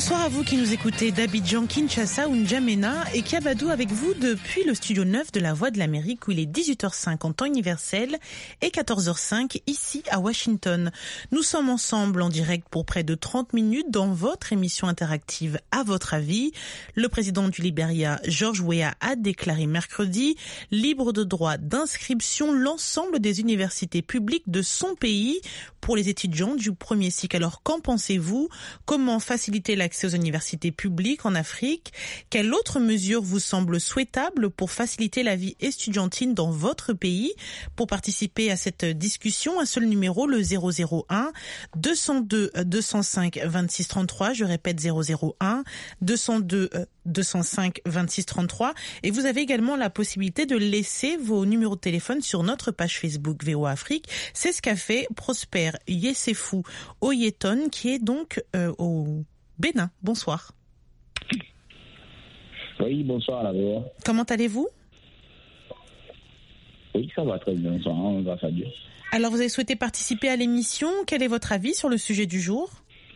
Bonsoir à vous qui nous écoutez d'Abidjan, Kinshasa ou N'Djamena et Kiabadou avec vous depuis le studio 9 de la Voix de l'Amérique où il est 18h05 en temps universel et 14h05 ici à Washington. Nous sommes ensemble en direct pour près de 30 minutes dans votre émission interactive À votre avis. Le président du Libéria, George Weah, a déclaré mercredi libre de droit d'inscription l'ensemble des universités publiques de son pays pour les étudiants du premier cycle. Alors qu'en pensez-vous? Comment faciliter l'accès aux universités publiques en Afrique? Quelle autre mesure vous semble souhaitable pour faciliter la vie estudiantine dans votre pays? Pour participer à cette discussion, un seul numéro, le 001 202 205 26 33. Je répète 001 202 205 26 33. Et vous avez également la possibilité de laisser vos numéros de téléphone sur notre page Facebook VOA Afrique. C'est ce qu'a fait Prosper Yesefou Oyeton, qui est donc au Bénin. Bonsoir. Oui, bonsoir à la VOA. Comment allez-vous? Oui, ça va très bien, grâce à Dieu. Alors, vous avez souhaité participer à l'émission. Quel est votre avis sur le sujet du jour?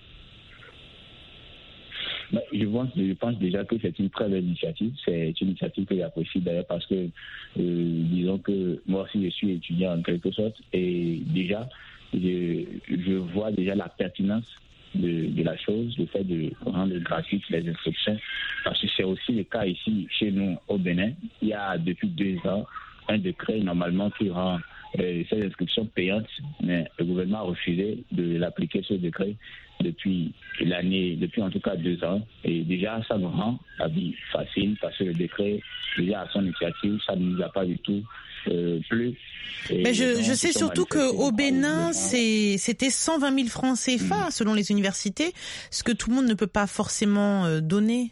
Je pense déjà que c'est une très belle initiative. C'est une initiative que j'apprécie d'ailleurs parce que, disons que moi aussi je suis étudiant en quelque sorte et déjà, je vois déjà la pertinence de la chose, le fait de rendre gratuites les inscriptions, parce que c'est aussi le cas ici chez nous au Bénin. Il y a depuis 2 ans un décret normalement qui rend ces inscriptions payantes, mais le gouvernement a refusé de l'appliquer, ce décret, depuis en tout cas 2 ans. Et déjà, ça nous rend la vie facile parce que le décret, déjà à son initiative, ça ne nous a pas du tout plu. Mais je sais surtout qu'au Bénin, c'était 120 000 francs CFA selon les universités, ce que tout le monde ne peut pas forcément donner.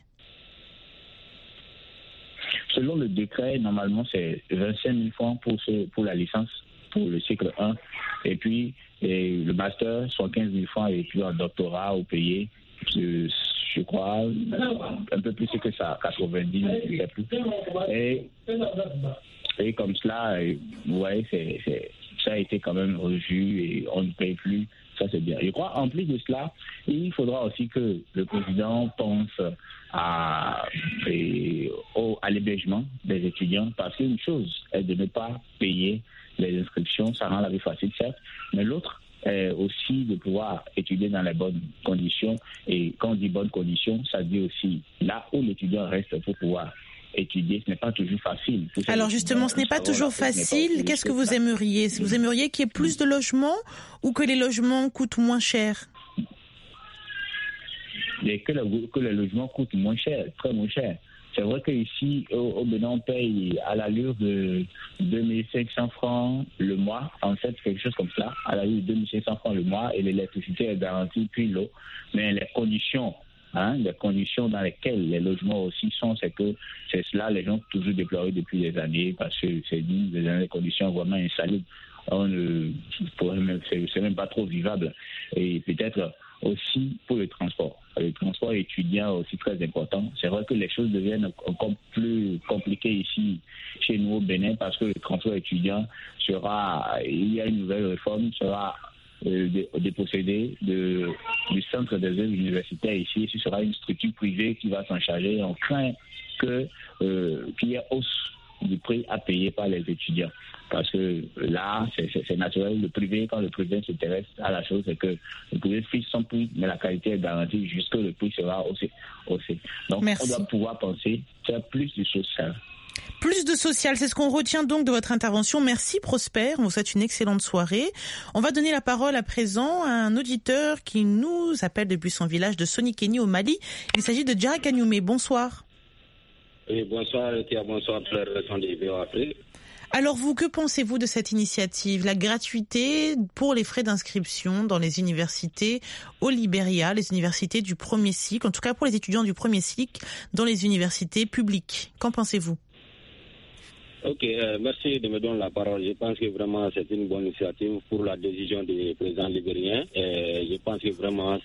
Selon le décret, normalement, c'est 25 000 francs pour la licence, pour le cycle 1. Et puis, le master, sont 15 000 francs. Et puis, un doctorat au pays, je crois, un peu plus que ça, 90 000, je ne sais plus. Et comme cela, vous voyez, ça a été quand même revu et on ne paye plus. Ça, c'est bien. Je crois, en plus de cela, il faudra aussi que le président pense à l'hébergement des étudiants, parce qu'une chose est de ne pas payer les inscriptions, ça rend la vie facile, certes, mais l'autre est aussi de pouvoir étudier dans les bonnes conditions. Et quand on dit bonnes conditions, ça dit aussi là où l'étudiant reste pour pouvoir étudier, ce n'est pas toujours facile. Alors justement, ce n'est pas toujours facile. Qu'est-ce que vous aimeriez? Vous aimeriez qu'il y ait plus de logements ou que les logements coûtent moins cher? Et que les logements coûtent moins cher, très moins cher. C'est vrai qu'ici, au Bénin, on paye à l'allure de 2500 francs le mois, en fait, quelque chose comme ça, à l'allure de 2500 francs le mois, et l'électricité est garantie, puis l'eau. Mais les conditions dans lesquelles les logements aussi sont, c'est cela, les gens ont toujours déploré depuis des années, parce que des conditions vraiment insalubres. C'est même pas trop vivable. Et peut-être aussi pour le transport. Le transport étudiant est aussi très important. C'est vrai que les choses deviennent encore plus compliquées ici, chez nous au Bénin, parce que le transport étudiant il y a une nouvelle réforme, sera dépossédé du centre des œuvres universitaires ici. Ce sera une structure privée qui va s'en charger. On craint qu'il y ait hausse du prix à payer par les étudiants. Parce que là, c'est naturel. Le privé, quand le privé s'intéresse à la chose, c'est que le privé fixe son prix, mais la qualité est garantie jusque le prix sera haussé. Donc, merci. On doit pouvoir penser faire plus du social. Plus de social, c'est ce qu'on retient donc de votre intervention. Merci Prosper, on vous souhaite une excellente soirée. On va donner la parole à présent à un auditeur qui nous appelle depuis son village de Sonikeni au Mali. Il s'agit de Djara Kanyume. Bonsoir. Oui, bonsoir, bonsoir à la région de VOA Afrique. Alors vous, que pensez-vous de cette initiative, la gratuité pour les frais d'inscription dans les universités au Libéria, les universités du premier cycle, en tout cas pour les étudiants du premier cycle dans les universités publiques? Qu'en pensez-vous? Ok, merci de me donner la parole. Je pense que vraiment c'est une bonne initiative pour la décision du président libérien. Je pense que vraiment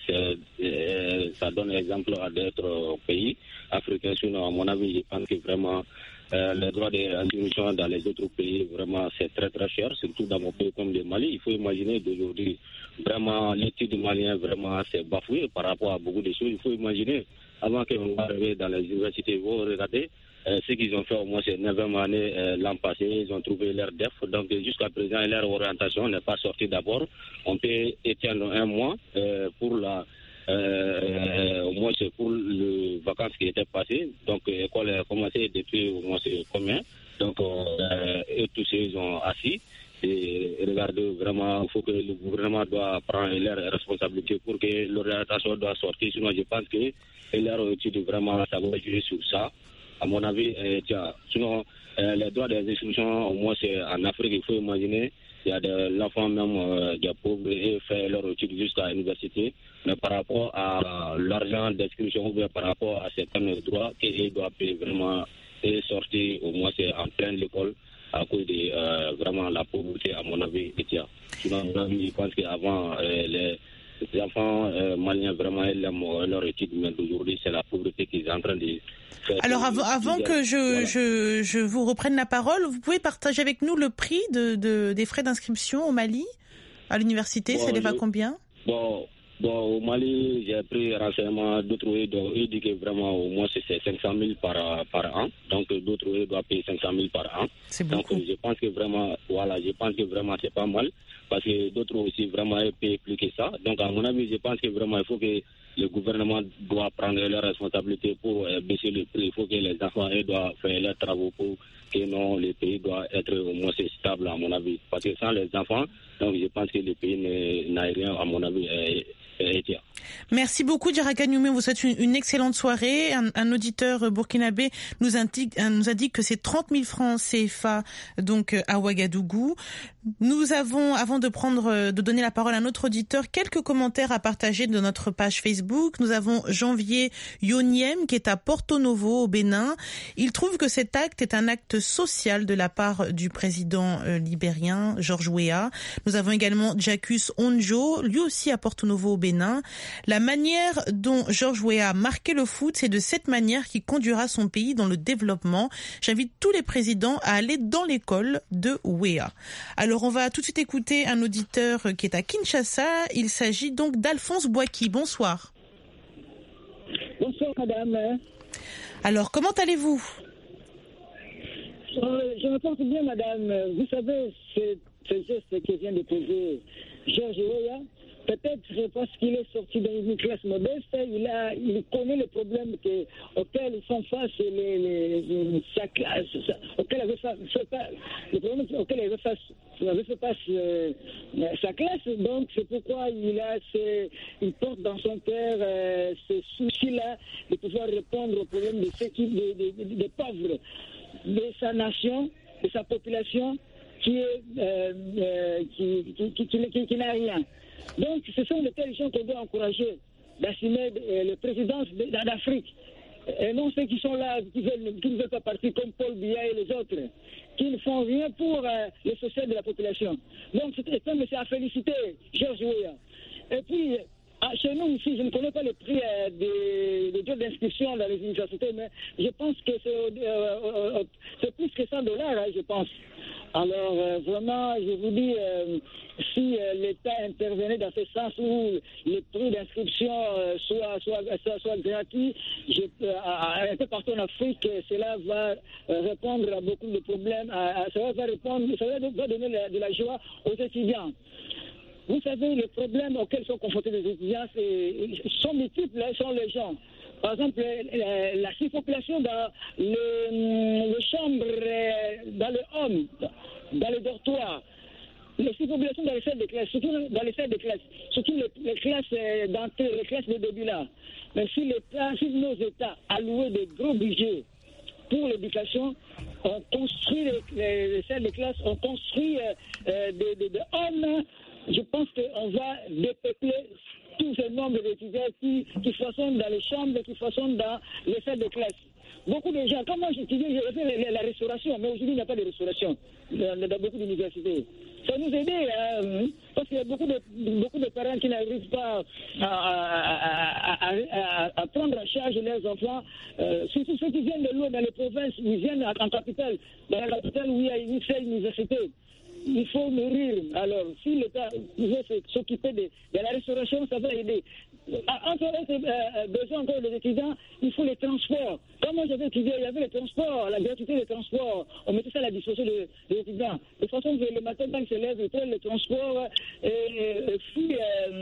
ça donne exemple à d'autres pays africains. Sinon, à mon avis, je pense que vraiment les droits des institutions dans les autres pays, vraiment, c'est très très cher, surtout dans mon pays comme le Mali. Il faut imaginer d'aujourd'hui, vraiment, l'étude malien, vraiment, c'est bafoué par rapport à beaucoup de choses. Il faut imaginer, avant qu'on arrive dans les universités, vous regardez, ce qu'ils ont fait au moins c'est 9e année l'an passé, ils ont trouvé leur DEF. Donc jusqu'à présent, leur orientation n'est pas sortie d'abord. On peut éteindre un mois pour la... au moins c'est pour les vacances qui étaient passées. Donc l'école a commencé depuis au moins c'est combien. Donc eux tous ils ont assis. Et regardez, vraiment, il faut que le gouvernement doit prendre leurs responsabilités pour que l'orientation doit sortir. Sinon, je pense que leur étude, vraiment, ça va jouer sur ça. À mon avis, sinon, les droits des institutions, au moins, c'est en Afrique, il faut imaginer, il y a des enfants même des pauvres et faire leur étude jusqu'à l'université. Mais par rapport à l'argent d'inscription ou bien par rapport à certains droits qu'ils doivent payer vraiment et sortir, au moins, c'est en pleine l'école. À cause de vraiment la pauvreté, à mon avis, sinon, à mon avis, je pense qu'avant, les enfants maliens, vraiment, ils aiment leur étude, mais d'aujourd'hui, c'est la pauvreté qu'ils sont en train de faire. Alors, avant que je vous reprenne la parole, vous pouvez partager avec nous le prix des frais d'inscription au Mali, à l'université, ça élève à combien? Bon, au Mali, j'ai pris renseignement d'autres, ils disent que vraiment au moins c'est 500 000 par an. Donc d'autres doivent payer 500 000 par an. C'est beaucoup. Donc je pense que vraiment, c'est pas mal. Parce que d'autres aussi vraiment payent plus que ça. Donc à mon avis, je pense que vraiment il faut que le gouvernement doit prendre leurs responsabilités pour baisser le prix. Il faut que les enfants doivent faire leurs travaux pour que non, le pays doit être au moins stable à mon avis. Parce que sans les enfants, donc je pense que le pays n'a rien à mon avis. Merci beaucoup, Diarra Nioumé. Vous souhaite une excellente soirée. Un auditeur burkinabé nous indique que c'est 30 000 francs CFA donc à Ouagadougou. Nous avons, avant de donner la parole à notre auditeur, quelques commentaires à partager de notre page Facebook. Nous avons Janvier Yoniem qui est à Porto Novo au Bénin. Il trouve que cet acte est un acte social de la part du président libérien George Weah. Nous avons également Jacques Onjo, lui aussi à Porto Novo au Bénin. La manière dont George Weah a marqué le foot, c'est de cette manière qui conduira son pays dans le développement. J'invite tous les présidents à aller dans l'école de Weah. Alors on va tout de suite écouter un auditeur qui est à Kinshasa. Il s'agit donc d'Alphonse Boaki. Bonsoir. Bonsoir madame. Alors comment allez-vous? Je me porte bien madame. Vous savez, ce geste que vient de poser George Weah, peut-être parce qu'il est sorti d'une classe modeste, il connaît le problème auquel ils sont face sa classe, auquel avait fait face sa classe. Donc c'est pourquoi il porte dans son cœur ce souci-là de pouvoir répondre aux problèmes de ce type de pauvres, de sa nation, de sa population qui n'a rien. Donc, ce sont les telles gens qu'on doit encourager d'assumer le présidence d'Afrique. Et non ceux qui sont là, qui ne veulent pas partir comme Paul Biya et les autres, qui ne font rien pour le social de la population. Donc, c'est à féliciter, George Weah. Et puis, chez nous ici, je ne connais pas le prix des jours d'inscription dans les universités, mais je pense que c'est plus que $100, je pense. Alors, vraiment, je vous dis, si l'État intervenait dans ce sens où le prix d'inscription soit gratuit, un peu partout en Afrique, cela va répondre à beaucoup de problèmes, ça va donner de la joie aux étudiants. Vous savez, les problèmes auxquels sont confrontés les étudiants sont multiples, sont les gens. Par exemple, la surpopulation dans les chambres, dans les hommes, dans les dortoirs, la surpopulation dans les salles de classe, surtout dans les salles de classe, surtout les classes d'entrée, les classes de début là. Mais si nos États allouaient des gros budgets pour l'éducation, on construit les salles de classe, on construit des hommes. Je pense qu'on va dépeupler tout ce nombre d'étudiants qui façonnent dans les chambres, qui façonnent dans les salles de classe. beaucoup de gens, quand moi j'étudiais, j'ai fait la restauration, mais aujourd'hui il n'y a pas de restauration dans beaucoup d'universités. Ça nous aide, parce qu'il y a beaucoup de parents qui n'arrivent pas à prendre en charge leurs enfants, surtout ceux qui viennent de loin dans les provinces, ils viennent en capitale, dans la capitale où il y a une seule université. Il faut nourrir. Alors, si l'État pouvait s'occuper de la restauration, ça va aider. Entre autres besoins encore des étudiants, il faut les transports. Quand moi j'avais étudié, il y avait les transports, la gratuité des transports. On mettait ça à la disposition des étudiants. De façon que le matin, quand ils se lèvent, ils prennent le transport, puis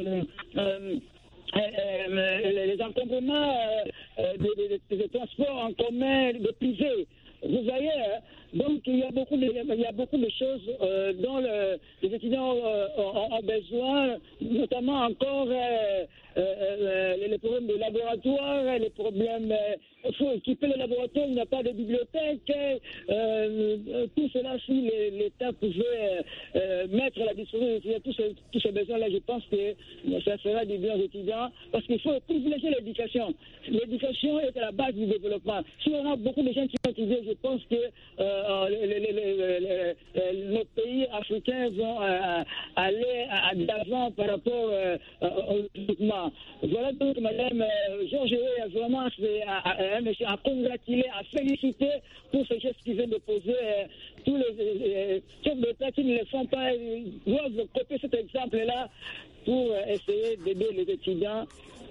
les encombrements des transports en commun, de privés. Vous voyez, donc il y a beaucoup de choses dont les étudiants ont besoin, notamment encore les problèmes de laboratoire, les problèmes. Il faut équiper les laboratoires, il n'y a pas de bibliothèque. Tout cela, si l'État pouvait mettre à la disposition tous ces besoins-là, je pense que ça sera du bien aux étudiants, parce qu'il faut privilégier l'éducation. L'éducation est à la base du développement. Si on a beaucoup de gens qui ont étudié, je pense que nos pays africains vont aller d'avant par rapport au développement. Voilà donc, Madame Georges Weah, vraiment, à congratuler, à féliciter pour ce geste qu'ils viennent de poser. Tous les chefs d'État qui ne le font pas doivent copier cet exemple-là pour essayer d'aider les étudiants.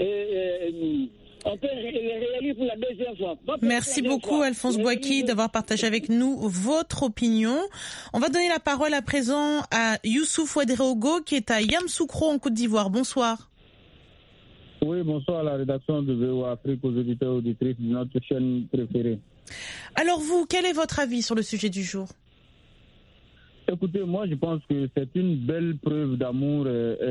On peut les réélire pour la deuxième fois. Merci beaucoup, Alphonse Bouaki, d'avoir partagé avec nous votre opinion. On va donner la parole à présent à Youssouf Ouedraogo, qui est à Yamoussoukro, en Côte d'Ivoire. Bonsoir. Oui, bonsoir à la rédaction de VOA Afrique, aux auditeurs et auditrices de notre chaîne préférée. Alors vous, quel est votre avis sur le sujet du jour ? Écoutez, moi je pense que c'est une belle preuve d'amour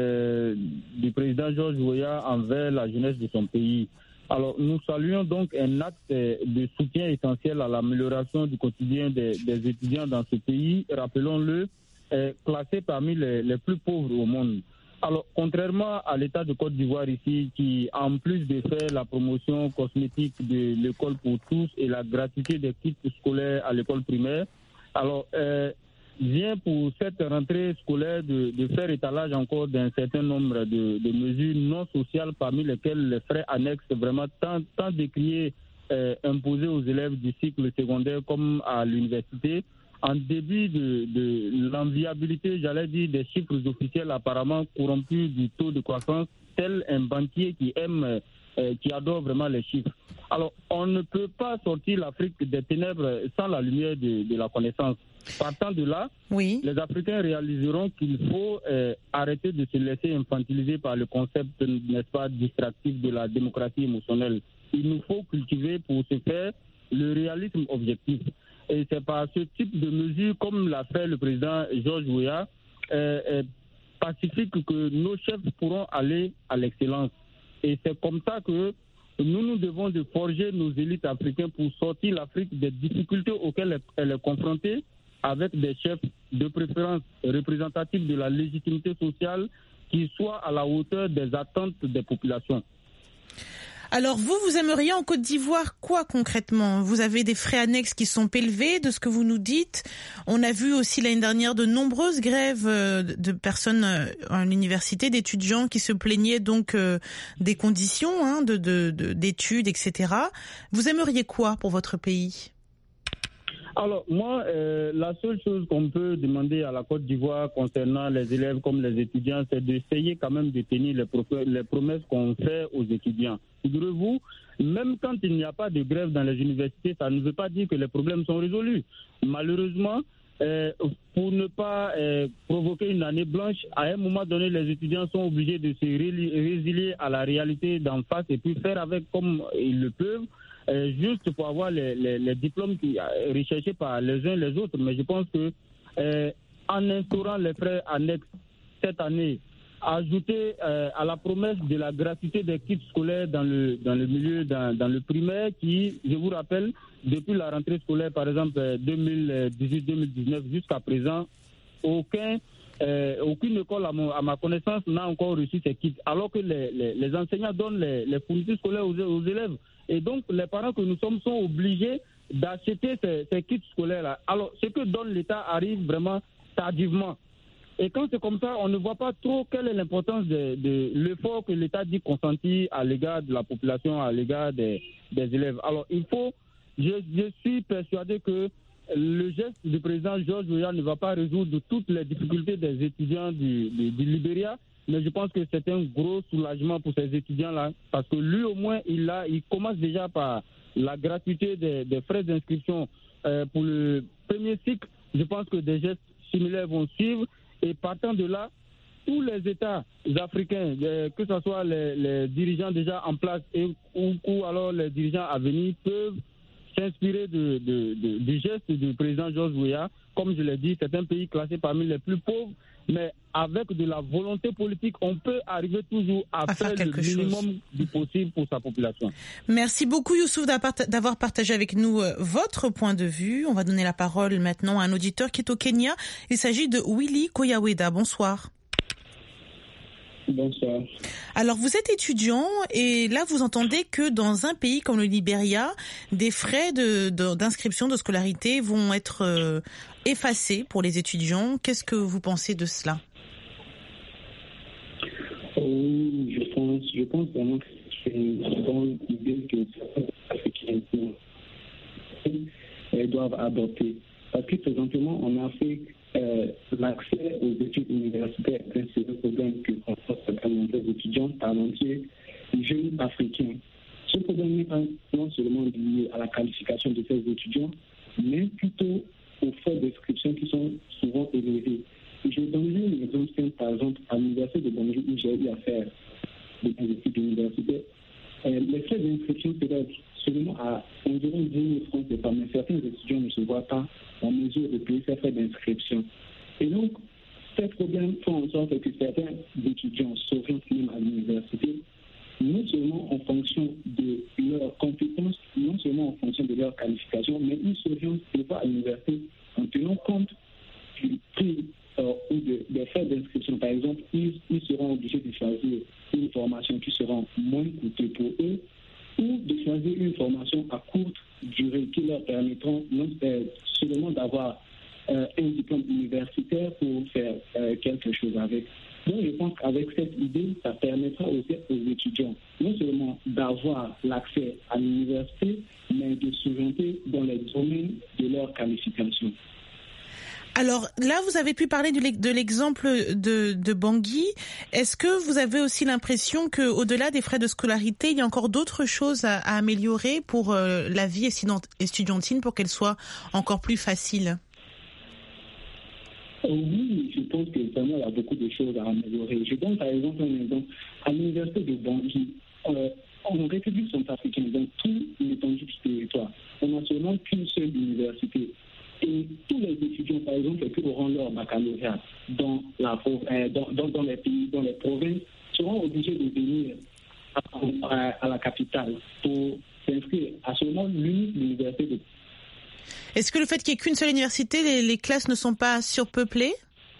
du président Georges Weah envers la jeunesse de son pays. Alors nous saluons donc un acte de soutien essentiel à l'amélioration du quotidien des étudiants dans ce pays, rappelons-le, classé parmi les plus pauvres au monde. Alors, contrairement à l'État de Côte d'Ivoire ici, qui, en plus de faire la promotion cosmétique de l'école pour tous et la gratuité des kits scolaires à l'école primaire, alors, vient pour cette rentrée scolaire de faire étalage encore d'un certain nombre de mesures non sociales, parmi lesquelles les frais annexes vraiment tant décriés, imposés aux élèves du cycle secondaire comme à l'université. En début de l'enviabilité, j'allais dire, des chiffres officiels apparemment corrompus du taux de croissance, tel un banquier qui adore vraiment les chiffres. Alors, on ne peut pas sortir l'Afrique des ténèbres sans la lumière de la connaissance. Partant de là, oui, les Africains réaliseront qu'il faut arrêter de se laisser infantiliser par le concept, n'est-ce pas, distractif de la démocratie émotionnelle. Il nous faut cultiver pour ce faire le réalisme objectif. Et c'est par ce type de mesures, comme l'a fait le président Georges Weah, pacifique, que nos chefs pourront aller à l'excellence. Et c'est comme ça que nous devons de forger nos élites africaines pour sortir l'Afrique des difficultés auxquelles elle est confrontée, avec des chefs de préférence représentatifs de la légitimité sociale qui soient à la hauteur des attentes des populations. Alors vous aimeriez en Côte d'Ivoire quoi concrètement ? Vous avez des frais annexes qui sont élevés de ce que vous nous dites. On a vu aussi l'année dernière de nombreuses grèves de personnes à l'université, d'étudiants qui se plaignaient donc des conditions d'études, etc. Vous aimeriez quoi pour votre pays ? Alors moi, la seule chose qu'on peut demander à la Côte d'Ivoire concernant les élèves comme les étudiants, c'est d'essayer quand même de tenir les promesses qu'on fait aux étudiants. Figurez-vous, même quand il n'y a pas de grève dans les universités, ça ne veut pas dire que les problèmes sont résolus. Malheureusement, pour ne pas provoquer une année blanche, à un moment donné, les étudiants sont obligés de se résilier à la réalité d'en face et puis faire avec comme ils le peuvent. Juste pour avoir les diplômes recherchés par les uns et les autres. Mais je pense que en instaurant les frais annexes cette année, ajouter à la promesse de la gratuité des kits scolaires dans le milieu, dans le primaire, qui, je vous rappelle, depuis la rentrée scolaire, par exemple 2018-2019 jusqu'à présent, aucune école, à ma connaissance, n'a encore reçu ces kits, alors que les enseignants donnent les fournitures scolaires aux élèves. Et donc, les parents que nous sommes sont obligés d'acheter ces kits scolaires-là. Alors, ce que donne l'État arrive vraiment tardivement. Et quand c'est comme ça, on ne voit pas trop quelle est l'importance de l'effort que l'État dit consentir à l'égard de la population, à l'égard des élèves. Alors, je suis persuadé que le geste du président George Weah ne va pas résoudre toutes les difficultés des étudiants du Libéria, mais je pense que c'est un gros soulagement pour ces étudiants-là, parce que lui au moins, il commence déjà par la gratuité des frais d'inscription pour le premier cycle. Je pense que des gestes similaires vont suivre. Et partant de là, tous les États africains, que ce soit les dirigeants déjà en place ou alors les dirigeants à venir, peuvent s'inspirer du geste du président George Weah. Comme je l'ai dit, c'est un pays classé parmi les plus pauvres, mais avec de la volonté politique, on peut arriver toujours à faire le minimum du possible pour sa population. Merci beaucoup Youssouf d'avoir partagé avec nous votre point de vue. On va donner la parole maintenant à un auditeur qui est au Kenya. Il s'agit de Willy Koyaweda. Bonsoir. Bonsoir. Alors, vous êtes étudiant et là, vous entendez que dans un pays comme le Libéria, des frais d'inscription, de scolarité vont être effacés pour les étudiants. Qu'est-ce que vous pensez de cela ? Oui, je pense vraiment que c'est une bonne idée que certains Africains doivent adopter. Parce que présentement, en Afrique, l'accès aux études universitaires est un sérieux problème que rencontrent certains nombreux étudiants talentueux et jeunes africains. Ce problème n'est pas non seulement lié à la qualification de ces étudiants, mais plutôt aux frais d'inscription qui sont souvent élevés. Je donnerai un exemple simple, par exemple, à l'université de Banjul où j'ai eu à faire des études universitaires. Les frais d'inscription s'élèvent seulement à environ 10 000 francs CFA, mais certains étudiants ne se voient pas en mesure de payer ces frais d'inscription. Et donc, ces problèmes font en sorte que certains étudiants s'orientent même à l'université, non seulement en fonction de leurs compétences, non seulement en fonction de leur qualification, mais ils s'orientent à l'université en tenant compte du prix ou des frais d'inscription. Par exemple, ils seront obligés de choisir une formation qui sera moins coûteuse pour eux, ou de choisir une formation à courte durée qui leur permettront non seulement d'avoir un diplôme universitaire pour faire quelque chose avec. Donc je pense qu'avec cette idée, ça permettra aussi aux étudiants non seulement d'avoir l'accès à l'université, mais de s'orienter dans les domaines de leur qualification. Alors là, vous avez pu parler de l'exemple de Bangui. Est-ce que vous avez aussi l'impression qu'au-delà des frais de scolarité, il y a encore d'autres choses à améliorer pour la vie estudiantine pour qu'elle soit encore plus facile ? Oui, je pense que vraiment il y a beaucoup de choses à améliorer. Je donne par exemple un exemple. À l'université de Bangui, en République centrafricaine, dans tout l'étendue du territoire, on n'a seulement qu'une seule université. Et tous les étudiants, par exemple, qui auront leur baccalauréat dans les pays, dans les provinces, seront obligés de venir à la capitale pour s'inscrire à seulement l'unique université de... Est-ce que le fait qu'il n'y ait qu'une seule université, les classes ne sont pas surpeuplées ?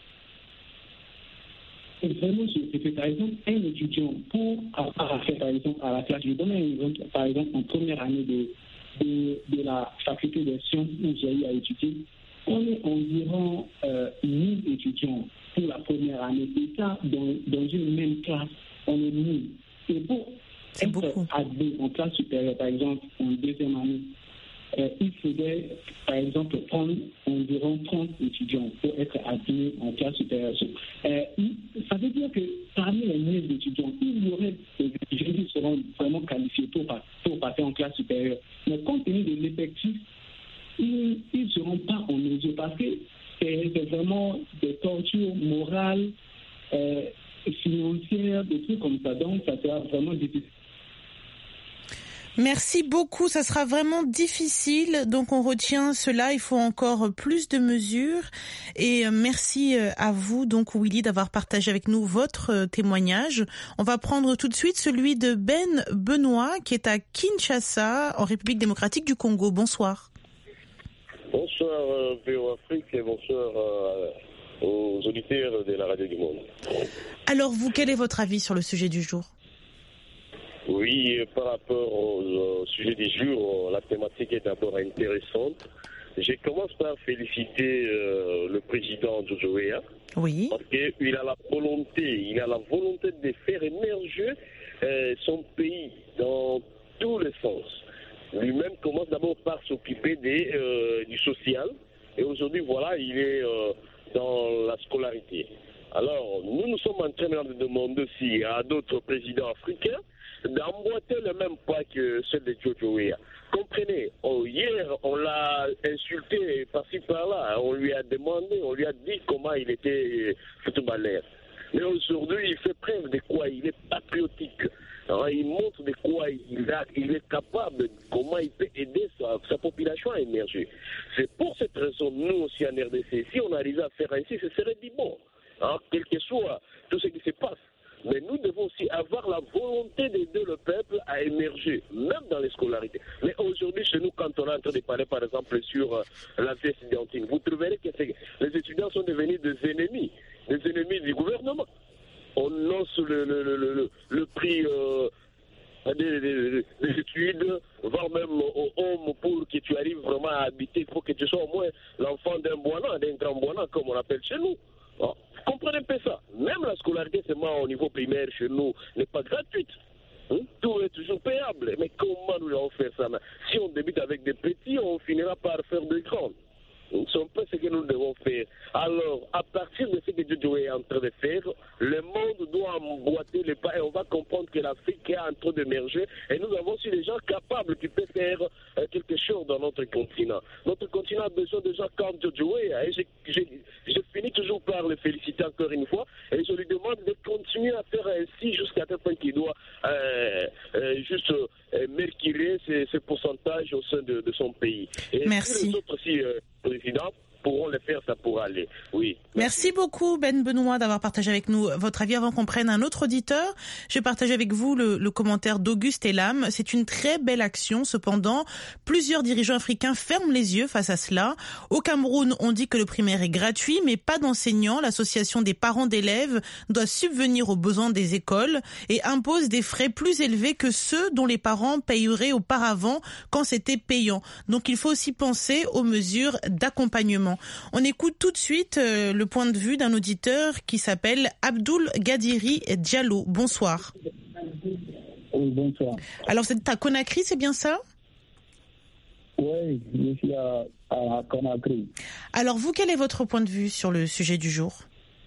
Vraiment, c'est par exemple un étudiant pour avoir accès par exemple à la classe. Je donne un exemple, par exemple, en première année de la faculté des sciences où j'ai eu à étudier, on est environ 1000 étudiants pour la première année. Et ça, dans une même classe, on est 1000. Et pour être admis en classe supérieure, par exemple, en deuxième année, il faudrait, par exemple, prendre environ 30 étudiants pour être admis en classe supérieure. Ça veut dire que parmi les 1000 étudiants, il y aurait des étudiants qui seront vraiment qualifiés pour passer en classe supérieure. Mais compte tenu de l'effectif, ils ne seront pas en mesure parce que c'est vraiment des tortures morales, financières, des trucs comme ça. Donc, ça sera vraiment difficile. Merci beaucoup, ça sera vraiment difficile, donc on retient cela, il faut encore plus de mesures et merci à vous donc Willy d'avoir partagé avec nous votre témoignage. On va prendre tout de suite celui de Ben Benoît qui est à Kinshasa en République démocratique du Congo. Bonsoir. Bonsoir VO Afrique et bonsoir aux auditeurs de la Radio du Monde. Alors vous, quel est votre avis sur le sujet du jour? Oui, par rapport au sujet du jour, la thématique est d'abord intéressante. Je commence par féliciter le président George Weah. Oui. Parce qu'il a la volonté de faire émerger son pays dans tous les sens. Lui-même commence d'abord par s'occuper du social. Et aujourd'hui, voilà, il est dans la scolarité. Alors, nous sommes en train de demander aussi à d'autres présidents africains d'emboîter le même pas que ceux de George Weah. Comprenez, hier, on l'a insulté par-ci par-là. On lui a demandé, on lui a dit comment il était footballeur. Mais aujourd'hui, il fait preuve de quoi il est patriotique. Alors, il montre de quoi il est capable, comment il peut aider sa population à émerger. C'est pour cette raison, nous aussi en RDC, si on arrivait à faire ainsi, ce serait du bon. Alors, quel que soit tout ce qui se passe. Mais nous devons aussi avoir la volonté d'aider le peuple à émerger, même dans les scolarités. Mais aujourd'hui, chez nous, quand on est en train de parler, par exemple, sur la vie étudiantine, vous trouverez que les étudiants sont devenus des ennemis du gouvernement. On lance le prix des études, voire même au homme pour que tu arrives vraiment à habiter. Il faut que tu sois au moins l'enfant d'un boinan, d'un grand boinan, comme on appelle chez nous. Bon, vous comprenez un peu ça. Même la scolarité, seulement au niveau primaire chez nous, n'est pas gratuite. Tout est toujours payable. Mais comment nous allons faire ça? Si on débute avec des petits, on finira par faire des grands. C'est un peu ce que nous devons faire. Alors, à partir de ce que Dieu est en train de faire, le monde doit emboîter les pas et on va comprendre que l'Afrique est en train d'émerger et nous avons aussi des gens capables qui peuvent faire quelque chose dans notre continent. Notre continent a besoin de gens comme Jojo et je finis toujours par le féliciter encore une fois et je lui demande de continuer à faire ainsi jusqu'à tel point qu'il doit juste mercurer ses pourcentages au sein de son pays. Et merci. Les autres aussi, présidents pourront le faire, ça pourra aller. Oui. Merci beaucoup Ben Benoît d'avoir partagé avec nous votre avis. Avant qu'on prenne un autre auditeur, je vais partager avec vous le commentaire d'Auguste Elam. C'est une très belle action. Cependant, plusieurs dirigeants africains ferment les yeux face à cela. Au Cameroun, on dit que le primaire est gratuit, mais pas d'enseignants. L'association des parents d'élèves doit subvenir aux besoins des écoles et impose des frais plus élevés que ceux dont les parents payeraient auparavant quand c'était payant. Donc il faut aussi penser aux mesures d'accompagnement. On écoute tout de suite le point de vue d'un auditeur qui s'appelle Abdoul Gadiri Diallo. Bonsoir. Oui, bonsoir. Alors c'est à Conakry, c'est bien ça? Oui, je suis à Conakry. Alors vous, quel est votre point de vue sur le sujet du jour?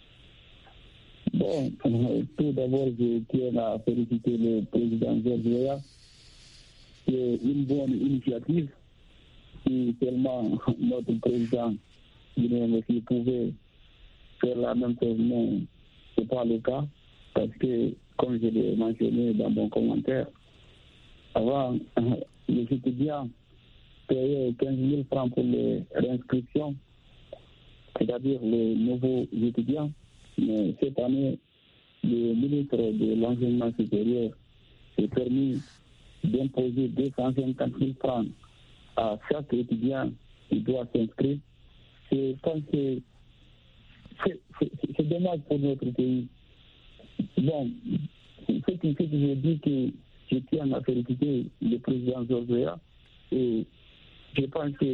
Bon, tout d'abord, je tiens à féliciter le président George Weah. C'est une bonne initiative. Si seulement notre président aussi pouvait faire la même chose, mais ce n'est pas le cas, parce que, comme je l'ai mentionné dans mon commentaire, avant, les étudiants payaient 15 000 francs pour les réinscriptions, c'est-à-dire les nouveaux étudiants, mais cette année, le ministre de l'Enseignement supérieur s'est permis d'imposer 250 000 francs à chaque étudiant qui doit s'inscrire. Je pense que c'est dommage pour notre pays. Bon, ce qui fait que je dis que je tiens à féliciter le président George Weah et je pense que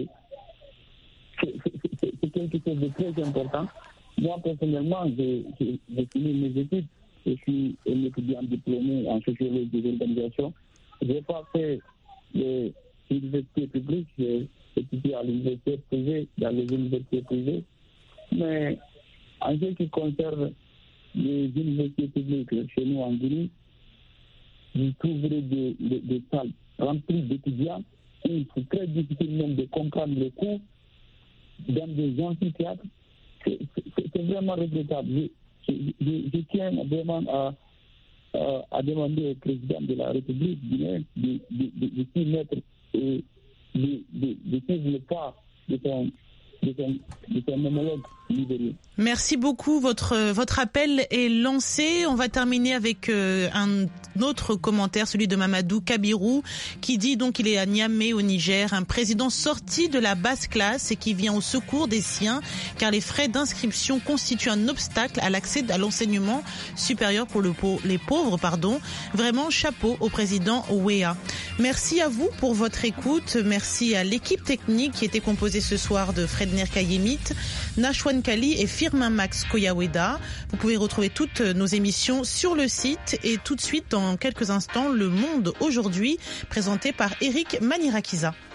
c'est quelque chose de très important. Moi, personnellement, j'ai fini mes études. Je suis un étudiant diplômé en sociologie des organisations. Je n'ai pas fait l'université publique, j'ai étudié à l'université privée, dans les universités privées. Mais en ce qui concerne les universités publiques chez nous en Guinée, vous trouverez des salles remplies d'étudiants et c'est très difficile même de comprendre les cours dans des amphithéâtres. C'est vraiment regrettable. Je tiens vraiment à demander au président de la République guinéenne de s'y mettre et de suivre le pas de son homologue libérés. Merci beaucoup. Votre appel est lancé. On va terminer avec un autre commentaire, celui de Mamadou Kabirou, qui dit donc qu'il est à Niamey au Niger, un président sorti de la basse classe et qui vient au secours des siens, car les frais d'inscription constituent un obstacle à l'accès à l'enseignement supérieur pour les pauvres. Vraiment chapeau au président Ouéa. Merci à vous pour votre écoute. Merci à l'équipe technique qui était composée ce soir de Fredner Kayemit, Nashwan Kali et Firmin Max Koyaweda. Vous pouvez retrouver toutes nos émissions sur le site et tout de suite, dans quelques instants, Le Monde aujourd'hui, présenté par Eric Manirakiza.